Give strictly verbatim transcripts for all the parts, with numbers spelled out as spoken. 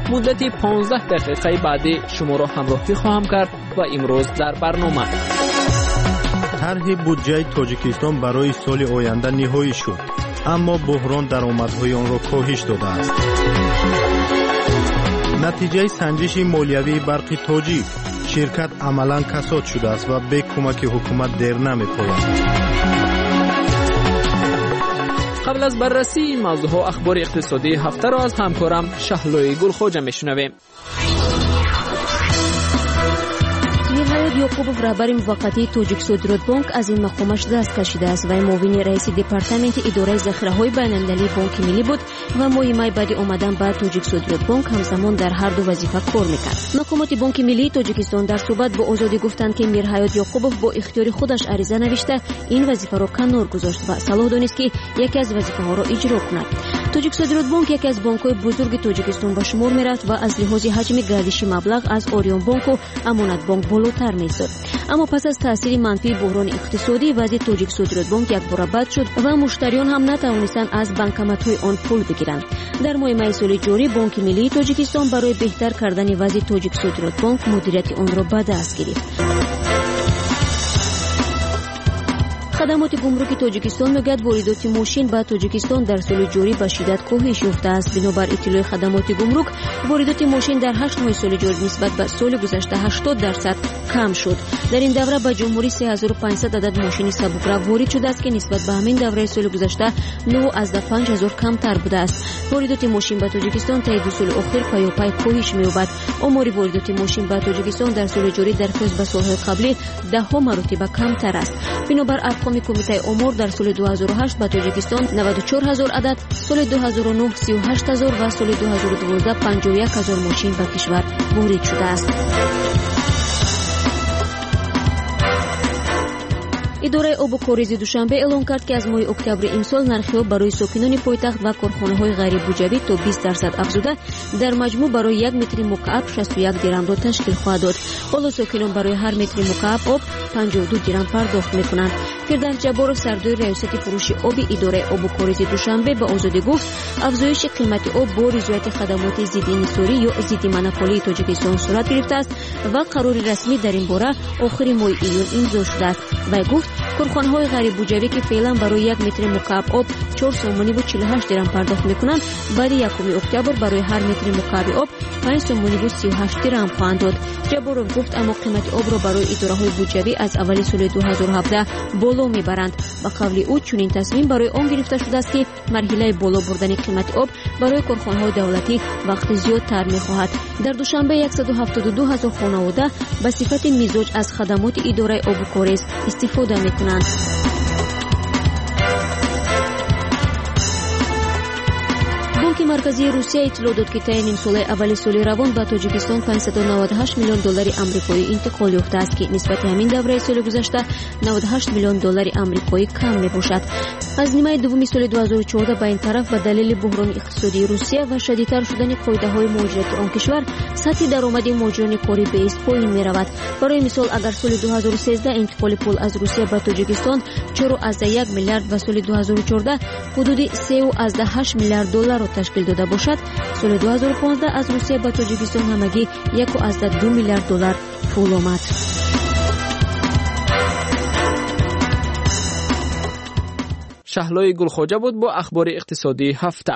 مدت پانزده دقیقه بعدی شما را همراهی خواهم کرد و امروز در برنامه طرح بودجه تاجیکستان برای سال آینده نهایی شد، اما بحران درآمدهای آن را کاهش داده است. نتیجه سنجش مالیوی برق تاجیک: شرکت عملاً کساد شده است و به کمک حکومت دیر نمی‌پاید. قبل از بررسی این موضوع اخبار اقتصادی هفته را از همکارم شهلوی گلخوجه میشنویم. میرحیات یعقوبوف رهبر موقتی توجیک صادرات بانک از این مقامش دست کشیده است و معاون رئیس دپارتمنت اداره ذخیره‌های بین‌المللی بانک ملی بود و ماه می بعد آمدن به توجیک صادرات بانک همزمان در هر دو وظیفه کار میکرد. مقامات بانک ملی تاجیکستان در صحبت با آزادی گفتند که میرحیات یعقوبوف با اختیار خودش عریضه نوشته این وظیفه را کنار گذاشت و صلاح دانست که یکی از وظیفه‌ها را اجرا کند. توجیک صادرات بانک یکی از بانک‌های بزرگ تاجیکستان به شمار میرفت و از لحاظ حجم گردشی مبلغ از آریون بانک و امانت بانک بالاتر می‌افتاد. اما پس از تاثیر منفی بحران اقتصادی وضع توجیک صادرات بانک یک بار بد شد و مشتریان هم نتوانستند از بانکمت‌های آن پول بگیرند. در ماه می سال جاری بانک ملی تاجیکستان برای بهتر کردن وضع توجیک صادرات بانک مدیریت آن را به دست گرفت. خدمات گمرک تاجیکستان میگوید واردات ماشین به تاجیکستان در سال جاری به شدت کاهش یافته است. بنابر اطلاع خدمات گمرک واردات ماشین در هشت ماه سال جاری نسبت به سال گذشته هشتاد درصد کم شد. در این دوره به جمهوری سه هزار و پانصد عدد ماشین سبک‌رو وارد شده است که نسبت به همین دوره سال گذشته نه از پنج هزار کمتر بوده است. واردات ماشین به تاجیکستان طی دو سال اخیر پیاپی کاهش می‌یابد. آمار واردات ماشین به تاجیکستان در سال جاری در قیاس به سال‌های قبلی ده ها مرتبه کمتر است. بنابر ارقام کمیته امور در سال دو هزار و هشت به تاجیکستان نود و چهار هزار عدد، سال دو هزار و نه سی و هشت هزار و سال دو هزار و دوازده پنجاه و یک هزار ماشین به کشور وارد شده است. اداره آب و کاریز دوشنبه اعلام کرد که از ماه اکتبر امسال نرخ آب برای ساکنان پایتخت و کارخانه‌های غیر بودجوی تا بیست درصد افزوده در مجموع برای یک متر مکعب شصت و یک درم را تشکیل خواهد داد. حالا ساکنان برای هر متر مکعب آب پنجاه و دو درم پرداخت می‌کنند. فردوس جبارov سردار ریاست فروش آب اداره آب و کاریز دوشنبه به آزادی گفت افزایش قیمت آب با رضایت خدمات ضد انحصاری یا ضد مونوپولی تاجیکستان صورت گرفته است و قرار رسمی در این باره آخر ماه ایون امضا شده است. و گفت کارخانه‌های غیر بودجوی که فعلا برای یک متر مکعب آب چهار سومانی و چهل و هشت درم پرداخت می‌کنند بعد یکم اکتبر برای هر متر مکعب آب پنج سومانی و سی و هشت درم خواهند داد. جبارov گفت اما قیمت آب را برای اداره‌های بودجوی از اول سال دو هزار و هفده بالا میبرند. با قول او چنین تصمیم برای آن گرفته شده است که مرحله بالا بردن قیمت آب برای کارخانه‌های دولتی وقت زیادتر می‌خواهد. در دوشنبه صد و هفتاد و دو هزار خانواده به صفت مزاج از خدمات اداره آب و کاریز استفاده می‌کنند. بانک مرکزی روسیه اطلاع داد که طی نیم ساله اول سال روان به تاجیکستان پانصد و نود و هشت میلیون دلار آمریکایی انتقال یافته است که نسبت همین دوره سال گذشته نود و هشت میلیون دلار آمریکایی کم میباشد. از نیمه دوم سال دو هزار و چهارده به این طرف به دلیل بحران اقتصادی روسیه و شدیدتر شدن قاعده‌های مهاجرت آن کشور سطح درآمد مهاجران کاری بیست پایین میرود. برای مثال اگر سال دو هزار و سیزده انتقال پول از روسیه به تاجیکستان چهار و یک میلیارد و سال دو هزار و چهارده حدود سه و هشت میلیارد دلار را تشکیل داده باشد، سال دو هزار و پانزده از روسیه به تاجیکستان همگی یک و دو میلیارد دلار پول آمد. شهلوی گلخوجه بود با اخبار اقتصادی هفته.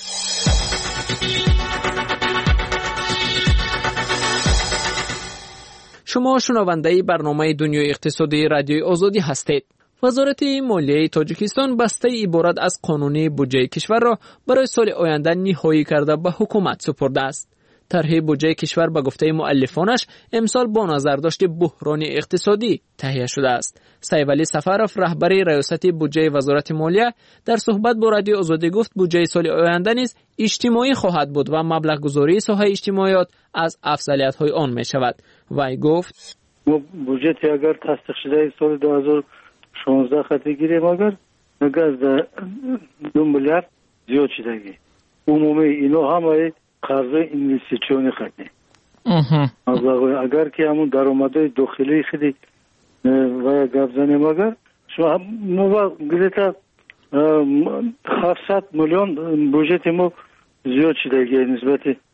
شما شنونده برنامه دنیای اقتصادی رادیوی آزادی هستید. وزارت مالیه تاجیکستان بسته عبارت از قانون بودجه کشور را برای سال آینده نهایی کرده به حکومت سپرده است. طرح بودجه کشور به گفته مؤلفانش امسال با نظرداشت بحران اقتصادی تهیه شده است. سیولی سفرف رهبر ریاست بودجه وزارت مالیه در صحبت با رادیو آزادی گفت بودجه سال آینده نیز اجتماعی خواهد بود و مبلغ گذاری ساحه اجتماعیات از افضلیت‌های آن می شود. وی گفت بودجه اگر تصدیق شده سال دو هزار و شانزده خطی گیریم اگر نگه دو میلیارد زیاد شدگی عمومی اینا همه قرض اینوستیسیونی خطی اگر که همون درآمدهای داخلی خیلی و گپ زنیم اگر شما ما گریتا هفتصد میلیون بودجه ما زیاد شدگی نسبت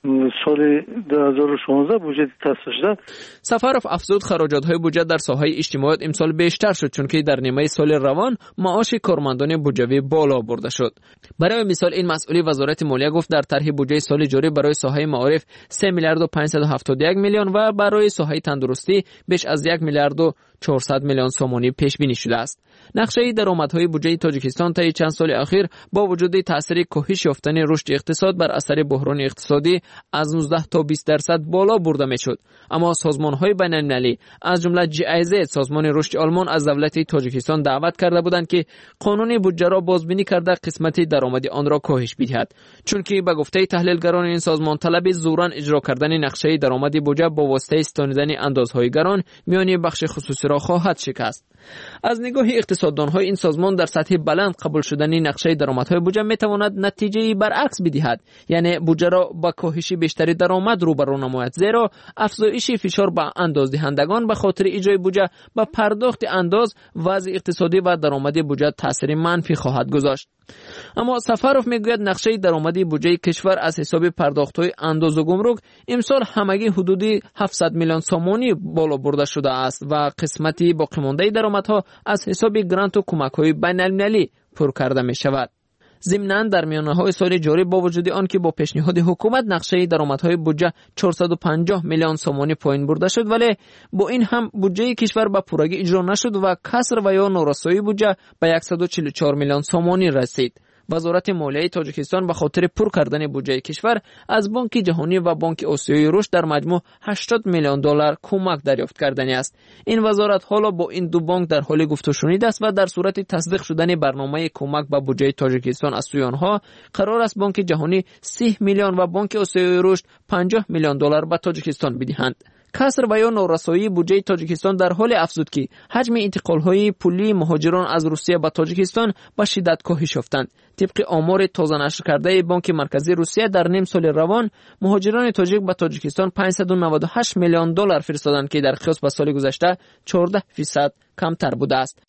سال دو هزار و شانزده بودجه تصویب شده. سفرов افزود خراجات‌های بودجه در ساحه اجتماعیت امسال بیشتر شد چون که در نیمه سال روان معاش کارمندان بودجوی بالا برده شد. برای مثال این مسئولی وزارت مالیه گفت در طرح بودجه سال جاری برای ساحه معارف سه میلیارد و پانصد و هفتاد و یک میلیون و برای ساحه تندرستی بیش از یک میلیارد و چهارصد میلیون سومانی پیش بینی شده است. نقشه درآمدهای بودجه تاجیکستان طی چند سال اخیر با وجود تاثیر کاهش یافتن رشد اقتصاد بر اثر بحران اقتصادی از نوزده تا بیست درصد بالا برده میشد. اما سازمان‌های بین‌المللی از جمله جی ای زد سازمان رشد آلمان از دولت تاجیکستان دعوت کرده بودند که قانون بودجه را بازبینی کرده قسمت درآمدی آن را کاهش بدهد، چون که به گفته تحلیلگران این سازمان طلب زوراً اجرا کردن نقشه درآمدی بودجه با واسطه استنادیدن اندازهای گران میان بخش خصوصی را خواهد شکست. از نگاه اقتصاددان‌های این سازمان در سطح بلند قبول شدن نقشه درآمدهای بودجه میتواند نتیجه برعکس بدهد، یعنی بودجه را با کاهش بیشتری درآمد روبرو نماید، زیرا افزایش فشار به اندازدهندگان به خاطر اجرای بودجه به پرداخت انداز وضع اقتصادی و درآمدی بودجه تاثیر منفی خواهد گذاشت. اما سفرov میگوید نقشه درآمدی بودجه کشور از حساب پرداخت‌های انداز و گمرک امسال همگی حدودی هفتصد میلیون سومانی بالا برده شده است و قسمتی باقی مانده درآمدها از حساب گرانت و کمک‌های بین‌المللی پر کرده می‌شود. ضمناً در میانه‌های سال جاری با وجود آن که با پیشنهاد حکومت نقشه درآمدهای بودجه چهارصد و پنجاه میلیون سومانی پایین برده شد، ولی با این هم بودجه کشور به پورگی اجرا نشد و کسر و یا نارسایی بودجه به صد و چهل و چهار میلیون سومانی رسید. وزارت مالیه تاجیکستان به خاطر پر کردن بودجه کشور از بانک جهانی و بانک آسیایی رشد در مجموع هشتاد میلیون دلار کمک دریافت کردنی است. این وزارت حالا با این دو بانک در حال گفت و شنید است و در صورت تصدیق شدن برنامه کمک به بودجه تاجیکستان از سوی آنها قرار است بانک جهانی سی میلیون و بانک آسیایی رشد پنجاه میلیون دلار به تاجیکستان بدهند. کسر و یا نارسایی بودجه تاجیکستان در حال افزود که حجم انتقال‌های پولی مهاجران از روسیه به تاجیکستان به شدت کاهش یافتند. طبق آمار تازه نشر کرده بانک مرکزی روسیه در نیم سال روان مهاجران تاجیک به تاجیکستان پانصد و نود و هشت میلیون دلار فرستادند که در قیاس با سال گذشته چهارده درصد کمتر بوده است.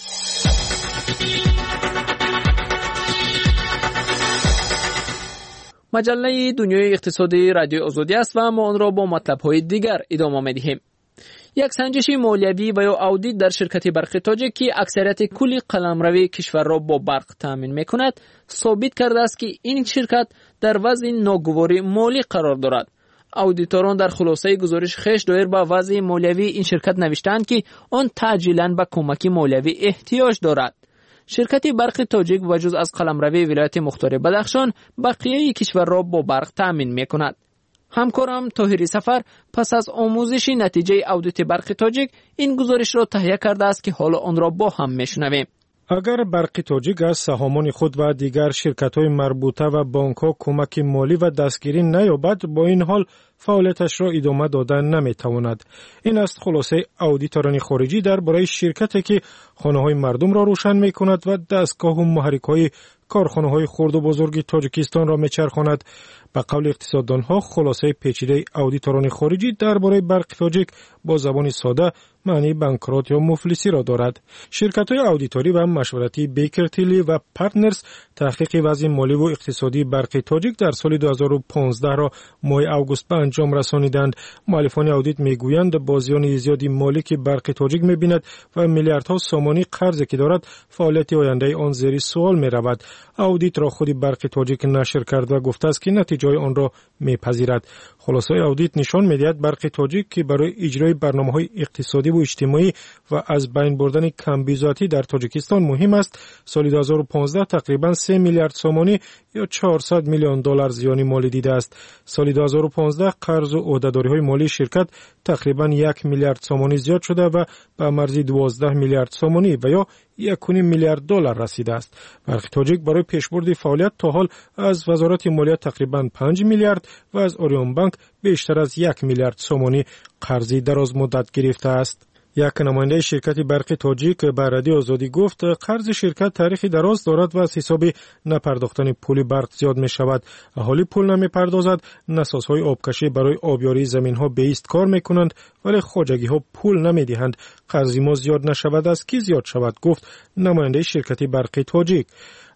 مجله دنیای اقتصادی رادیو آزادی است و ما آن را با مطلب‌های دیگر ادامه می‌دهیم. یک سنجش مالیوی و یا آودیت در شرکت برق تاجیک که اکثریت کل قلمروی کشور را با برق تامین می‌کند ثابت کرده است که این شرکت در وضع ناگواری مالی قرار دارد. اودیتوران در خلاصه گزارش خیش دایر به وضع مالیوی این شرکت نوشتند که آن تعجیلاً به کمک مالیوی احتیاج دارد. شرکت برق تاجیک وجز از قلمروی ولایت مختار بدخشان بقیه کشور را با برق تامین می کند. همکارم طاهری سفر پس از آموزش نتیجه اودیت برق تاجیک این گزارش را تهیه کرده است که حالا آن را با هم میشنویم. اگر برق تاجیک از سهامان خود و دیگر شرکت‌های مربوطه و بانک‌ها کمک مالی و دستگیری نیابد، با این حال فعالیتش را ادامه دادن نمی‌تواند. این است خلاصه اودیتوران خارجی درباره شرکتی که خانه‌های مردم را روشن می‌کند و دستگاه و محرک‌های کارخانه‌های خرد و بزرگ تاجیکستان را می‌چرخاند. به قول اقتصاددان‌ها خلاصه پیچیده اودیتوران خارجی درباره برق تاجیک با زبان ساده معنی بانکرات یا مفلسی را دارد. شرکت‌های اودیتوری و مشورتی بیکر تیلی و پارتنرز تحقیق وضع مالی و اقتصادی برق تاجیک در سال دو هزار و پانزده را ماه آگوست به انجام رسانیدند. مؤلفان اودیت میگویند با زیان زیادی مالی که برق تاجیک می‌بیند و میلیاردها سومانی قرضی که دارد فعالیت آینده آن زیر سوال می‌رود. اودیت را خود برق تاجیک نشر کرد و گفته است که نتیجه آن را می‌پذیرد. خلاصه اودیت نشان می‌دهد برق تاجیک که برای اجرای برنامه‌های اقتصادی و اجتماعی و از بین بردن کمبیزاتی در تاجیکستان مهم است، سال دو هزار و پانزده تقریباً سه میلیارد سومانی یا چهارصد میلیون دلار زیان مالی دیده است. سال دو هزار و پانزده قرض و عهده‌داری‌های مالی شرکت تقریباً یک میلیارد سومانی زیاد شده و به مرز دوازده میلیارد سومانی و یا یک و نیم میلیارد دلار رسیده است. برق تاجیک برای پیشبرد فعالیت تا حال از وزارت مالیه تقریباً پنج میلیارد و از اوریون بانک بیشتر از یک میلیارد سومانی قرضی دراز مدت گرفته است. یک نماینده شرکت برق تاجیک به رادیو آزادی گفت قرض شرکت تاریخی دراز دارد و از حساب نپرداختن پول برق زیاد می شود. اهالی پول نمی پردازد، نسازهای آبکشی برای آبیاری زمین ها به ایست کار می کنند ولی خواجگی ها پول نمی دهند. قرض ما زیاد نشود از کی زیاد شود، گفت نماینده شرکت برق تاجیک.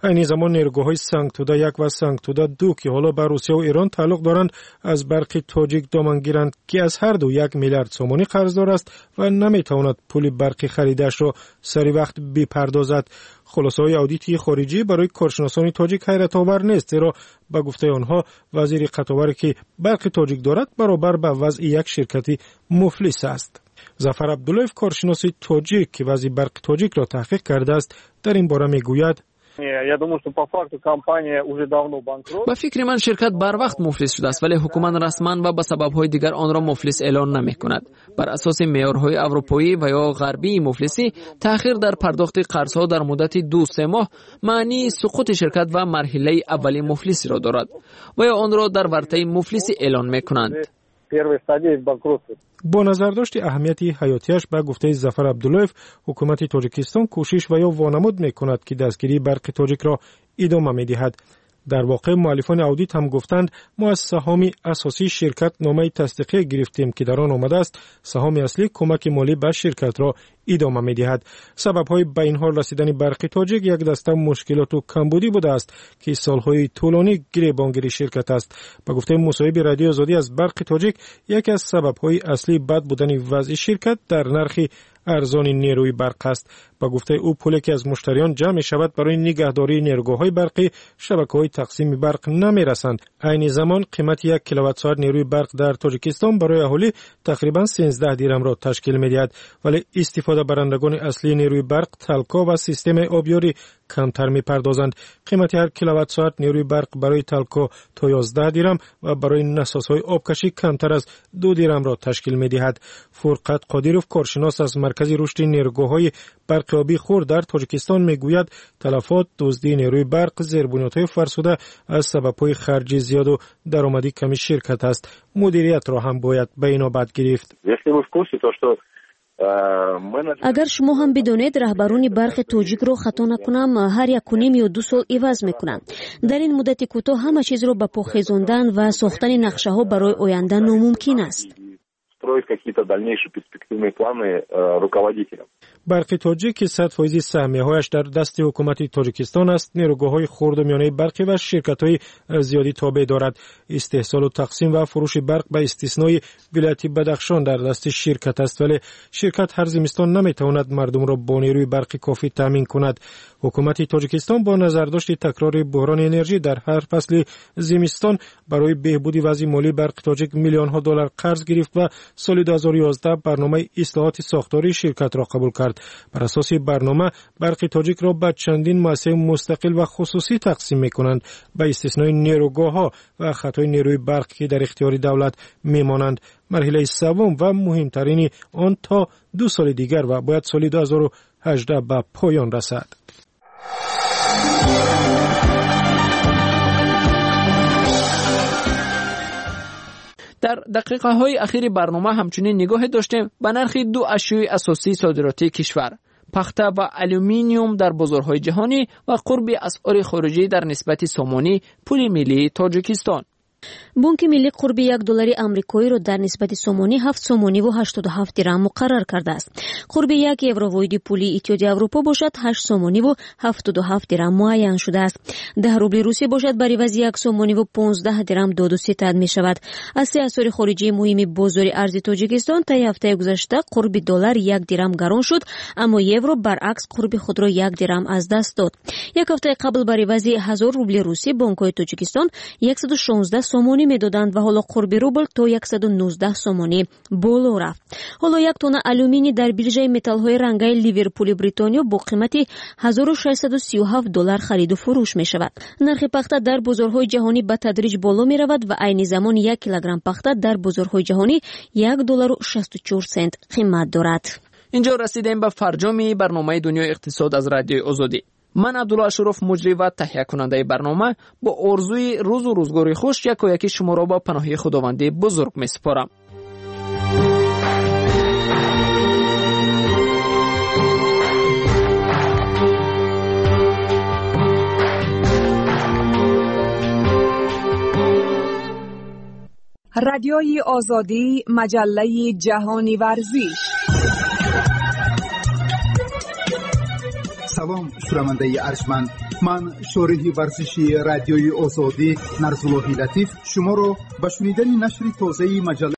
این زمان نیروگاه‌های سنگتوده یک و سنگتوده دو که حالا به روسیه و ایران تعلق دارند از برق تاجیک دامن گیرند که از هر دو یک میلیارد سومانی قرضدار است و نمیتواند پول برقی خریدش را سری وقت بپردازد. خلاصه های اودیتی خارجی برای کارشناسان تاجیک حیرت آور نیست، زیرا به گفته آنها وزیر قطاوری که برق تاجیک دارد برابر به وضع یک شرکتی مفلس است. ظفر عبداللهیف کارشناس تاجیک که وضع برق تاجیک را تحقیق کرده است در این باره میگوید: با فکر من شرکت بر وقت مفلس شده است، ولی حکومت رسما و به سبب‌های دیگر آن را مفلس اعلان نمی‌کند. بر اساس معیارهای اروپایی و یا غربی مفلسی، تأخیر در پرداخت قرض‌ها در مدت دو سه ماه معنی سقوط شرکت و مرحله اولی مفلسی را دارد و یا آن را در ورطه مفلسی اعلان می‌کنند. با نظر داشت اهمیت حیاتیش به گفته ظفر عبداللهیف، حکومت تاجیکستان کوشش و یا وانمود میکند که دستگیری برق تاجیک را ادامه میدهد. در واقع مؤلفان اودیت هم گفتند ما از سهام اساسی شرکت نامه تصدیقی گرفتیم که در آن آمده است سهام اصلی کمک مالی به شرکت را ادامه می‌دهد. سبب‌های به این حال رسیدن برق تاجیک یک دسته مشکلات و کمبودی بوده است که سال‌های طولانی گریبانگیری شرکت است. به گفته مصاحبه رادیو آزادی از برق تاجیک، یکی از سبب‌های اصلی بد بودن وضع شرکت در نرخ ارزان نیروی برق است. با گفته او پولی که از مشتریان جمع می شود برای نگهداری نیروگاه‌های برقی شبکه‌های تقسیم برق نمی رسند. عین زمان قیمت یک کیلووات ساعت نیروی برق در تاجیکستان برای اهالی تقریباً سیزده دیرم را تشکیل می دهد، ولی استفاده برندگان اصلی نیروی برق تلکا و سیستم آبیاری کمتر می پردازند. قیمت هر کیلووات ساعت نیروی برق برای تلکا تا یازده دیرم و برای نسازهای آبکشی کمتر از دو دیرم را تشکیل می دهد. فرقت قادیروف کارشناس از مرکز رشد نیروگاه‌های برق آبی خرد در تاجیکستان میگوید تلفات دزدی نیروی برق زیربنیادهای فرسوده از سبب‌های خرجی زیاد و درآمدی کمی شرکت است. مدیریت را هم باید به این نوبت گرفت. اگر شما هم بدونید رهبران برق تاجیک رو خطا نکنم هر یک و نیم یا دو سال عوض میکنند. در این مدت کوتاه همه چیز رو به پا خیزاندن و ساختن نقشه ها برای آینده ناممکن است. برق تاجیک صد فیصد سهمیه‌هایش در دست حکومت تاجیکستان است. نیروگاه‌های خرد و میانه برقی و شرکت‌های زیادی تابع دارد. استحصال و تقسیم و فروش برق به استثنای ولایت بدخشان در دست شرکت است، ولی شرکت هر زمستان نمی‌تواند مردم را با نیروی برقی کافی تامین کند. حکومت تاجیکستان با نظرداشت تکرار بحران انرژی در هر فصل زمستان برای بهبود وضع مالی برق تاجیک میلیون‌ها دلار قرض گرفت و سال دو هزار و یازده برنامه اصلاحات ساختاری شرکت را قبول کرد. بر اساس برنامه برق تاجیک را به چندین مؤسسه مستقل و خصوصی تقسیم می‌کنند به استثنای نیروگاه‌ها و خطای نیروی برق که در اختیار دولت می‌مانند. مرحله سوم و مهمترین آن تا دو سال دیگر و باید سال دو هزار و هجده به پایان رسد. در دقیقه های اخیر برنامه همچنین نگاه داشتیم به نرخ دو اشیاء اساسی صادراتی کشور، پخته و الومینیوم در بازارهای جهانی و قرب اسعار خارجی در نسبت سامانی پول ملی تاجیکستان. بانک ملی قرب یک دلار آمریکایی را در نسبت سومانی هفت سومانی و هشتاد و هفت درهم مقرر کرده است. قرب یک یورو واحد پولی اتحادیه اروپا باشد هشت سومانی و هفتاد و هفت درهم معین شده است. ده روبل روسی باشد بر عوض یک سومانی و پانزده درهم داد و ستد می شود. از سه اسعار خارجی مهم بازار ارز تاجیکستان تا هفته گذشته قرب دلار یک درهم گران شد، اما یورو برعکس قرب خود را یک درهم از دست داد. یک هفته قبل بر عوض هزار روبل روسی بانک‌های تاجیکستان صد و شانزده سومانی میدادند و حالا قرب روبل تا صد و نوزده سومانی بالا رفت. حالا یک تن آلومینی در بیرژه متال‌های رنگی لیورپول بریتانیا با قیمت هزار و ششصد و سی و هفت دلار خرید و فروش می شود. نرخ پخته در بازارهای جهانی به تدریج بالا می رود و عین زمان یک کیلوگرم پخته در بازارهای جهانی یک دلار و شصت و چهار سنت قیمت دارد. اینجا رسیدیم به فرجام برنامه دنیای اقتصاد از رادیو آزادی. من عبدالله اشرف مجری و تهیه کننده برنامه با آرزوی روز و روزگاری خوش یک و یکی شما را با پناه خداوند بزرگ می سپارم. رادیوی آزادی، مجله جهانی ورزش. سلام شنونده ارجمند، من شارح ورزشی رادیوی آزادی نرسولوهی لطیف شما را به شنیدن نشر تازه مجله